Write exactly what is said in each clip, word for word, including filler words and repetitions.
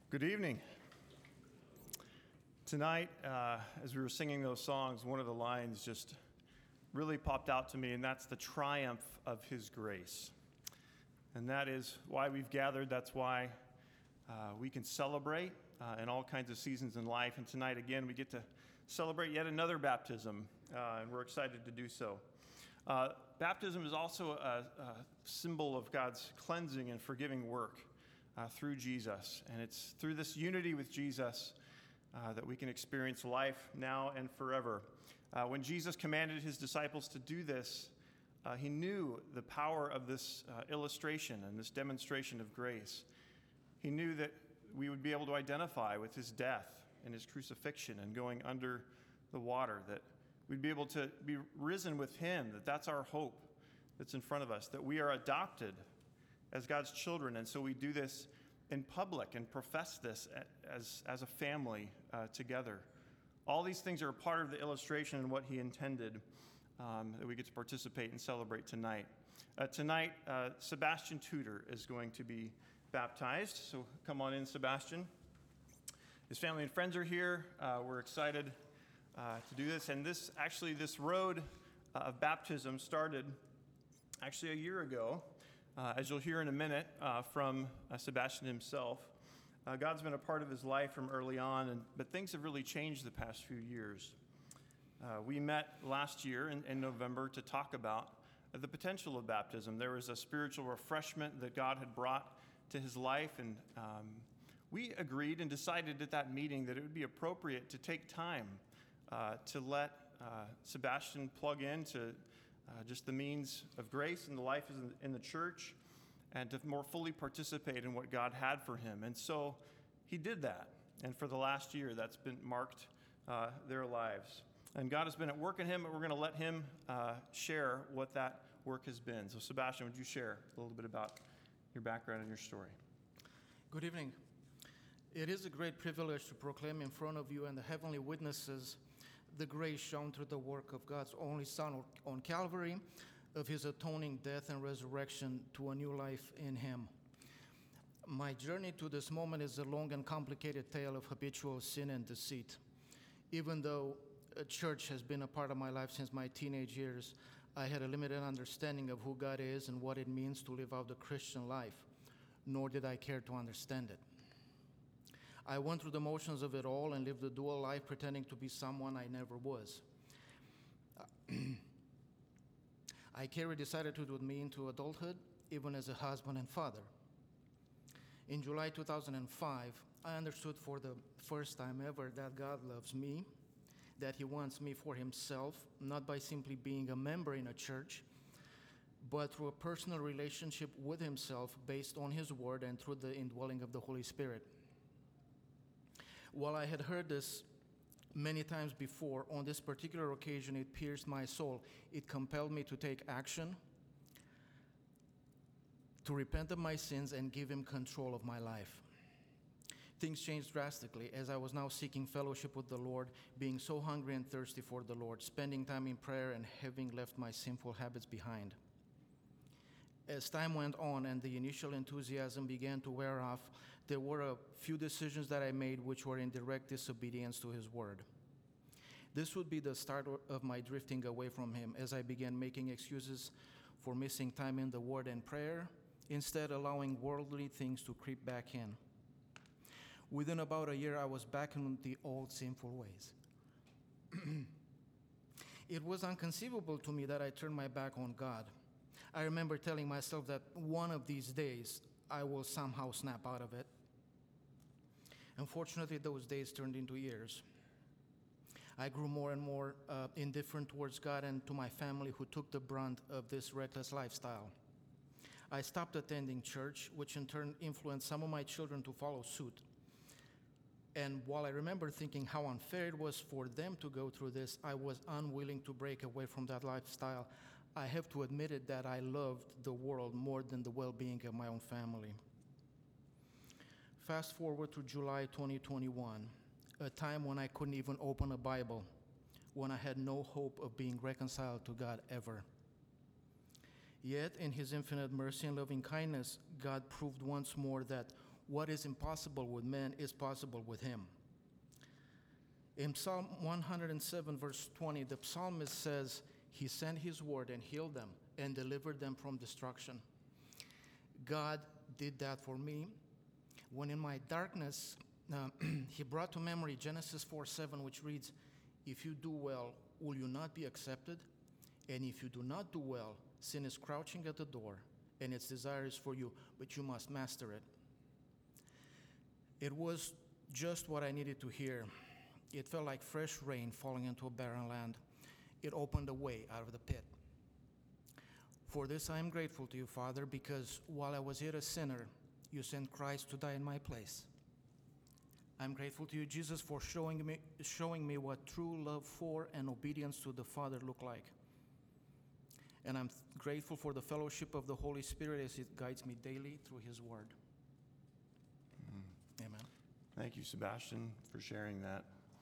Good evening. Tonight, uh, as we were singing those songs, one of the lines just really popped out to me, and that's the triumph of His grace. And that is why we've gathered. That's why uh, we can celebrate uh, in all kinds of seasons in life. And tonight, again, we get to celebrate yet another baptism, uh, and we're excited to do so. Uh, baptism is also a, a symbol of God's cleansing and forgiving work uh, through Jesus. And it's through this unity with Jesus uh, that we can experience life now and forever. Uh, when Jesus commanded his disciples to do this, uh, he knew the power of this uh, illustration and this demonstration of grace. He knew that we would be able to identify with his death and his crucifixion and going under the water, that we'd be able to be risen with him, that that's our hope that's in front of us, that we are adopted as God's children. And so we do this in public and profess this as, as a family uh, together. All these things are a part of the illustration and what he intended um, that we get to participate and celebrate tonight. Uh, tonight, uh, Sebastian Tudor is going to be baptized. So come on in, Sebastian. His family and friends are here. Uh, we're excited uh, to do this. And this, actually, this road uh, of baptism started actually a year ago. Uh, as you'll hear in a minute uh, from uh, Sebastian himself. Uh, God's been a part of his life from early on, and, but things have really changed the past few years. Uh, we met last year in, in November to talk about the potential of baptism. There was a spiritual refreshment that God had brought to his life, and um, we agreed and decided at that meeting that it would be appropriate to take time uh, to let uh, Sebastian plug into Uh, just the means of grace and the life in, in the church, and to more fully participate in what God had for him. And so he did that. And for the last year, that's been marked uh, their lives. And God has been at work in him, and we're going to let him uh, share what that work has been. So Sebastian, would you share a little bit about your background and your story? Good evening. It is a great privilege to proclaim in front of you and the heavenly witnesses the grace shown through the work of God's only Son on Calvary, of his atoning death and resurrection to a new life in him. My journey to this moment is a long and complicated tale of habitual sin and deceit. Even though a church has been a part of my life since my teenage years, I had a limited understanding of who God is and what it means to live out the Christian life, nor did I care to understand it. I went through the motions of it all and lived a dual life pretending to be someone I never was. I carried this attitude with me into adulthood, even as a husband and father. In July two thousand five, I understood for the first time ever that God loves me, that he wants me for himself, not by simply being a member in a church, but through a personal relationship with himself based on his word and through the indwelling of the Holy Spirit. While I had heard this many times before, on this particular occasion it pierced my soul. It compelled me to take action, to repent of my sins and give him control of my life. Things changed drastically as I was now seeking fellowship with the Lord, being so hungry and thirsty for the Lord, spending time in prayer and having left my sinful habits behind. As time went on and the initial enthusiasm began to wear off, there were a few decisions that I made which were in direct disobedience to his word. This would be the start of my drifting away from him as I began making excuses for missing time in the word and prayer, instead allowing worldly things to creep back in. Within about a year, I was back in the old sinful ways. It was inconceivable to me that I turned my back on God. I remember telling myself that one of these days I will somehow snap out of it. Unfortunately, those days turned into years. I grew more and more uh, indifferent towards God and to my family, who took the brunt of this reckless lifestyle. I stopped attending church, which in turn influenced some of my children to follow suit. And while I remember thinking how unfair it was for them to go through this, I was unwilling to break away from that lifestyle. I have to admit it that I loved the world more than the well-being of my own family. Fast forward to July twenty twenty-one, a time when I couldn't even open a Bible, when I had no hope of being reconciled to God ever. Yet, in his infinite mercy and loving kindness, God proved once more that what is impossible with men is possible with him. In Psalm one hundred seven, verse twenty, the psalmist says, he sent his word and healed them and delivered them from destruction. God did that for me. When in my darkness, uh, he brought to memory Genesis four seven, which reads, if you do well, will you not be accepted? And if you do not do well, sin is crouching at the door, and its desire is for you, but you must master it. It was just what I needed to hear. It felt like fresh rain falling into a barren land. It opened a way out of the pit. For this I am grateful to you, Father, because while I was yet a sinner, you sent Christ to die in my place. I'm grateful to you, Jesus, for showing me, showing me what true love for and obedience to the Father look like. And I'm grateful for the fellowship of the Holy Spirit as it guides me daily through his word. Mm. Amen. Thank you, Sebastian, for sharing that.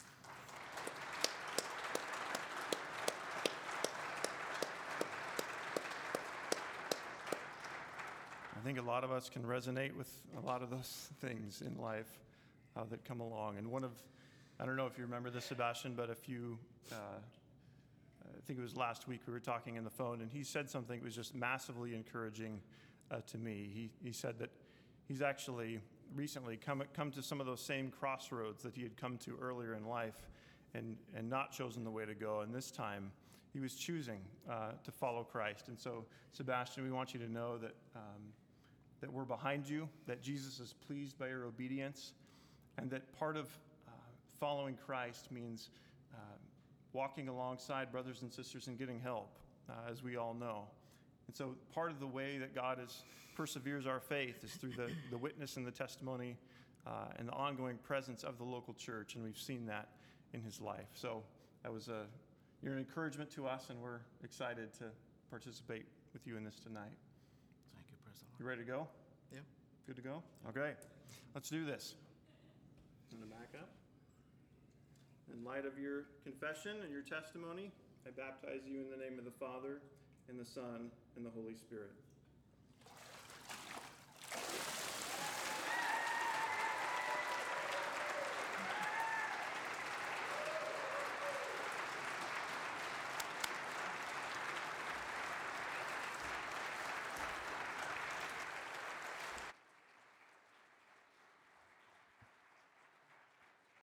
I think a lot of us can resonate with a lot of those things in life uh, that come along. And one of, I don't know if you remember this, Sebastian, but a few, uh, I think it was last week we were talking on the phone, and he said something that was just massively encouraging uh, to me. He, he said that he's actually recently come, come to some of those same crossroads that he had come to earlier in life and, and not chosen the way to go. And this time, he was choosing uh, to follow Christ. And so, Sebastian, we want you to know that um, that we're behind you, that Jesus is pleased by your obedience, and that part of uh, following Christ means uh, walking alongside brothers and sisters and getting help, uh, as we all know. And so part of the way that God is, perseveres our faith is through the, the witness and the testimony uh, and the ongoing presence of the local church, and we've seen that in his life. So that was a, you're an encouragement to us, and we're excited to participate with you in this tonight. Thank you, President. You ready to go? Yeah. Good to go? Okay, let's do this. I'm going to back up. In light of your confession and your testimony, I baptize you in the name of the Father, and the Son, and the Holy Spirit.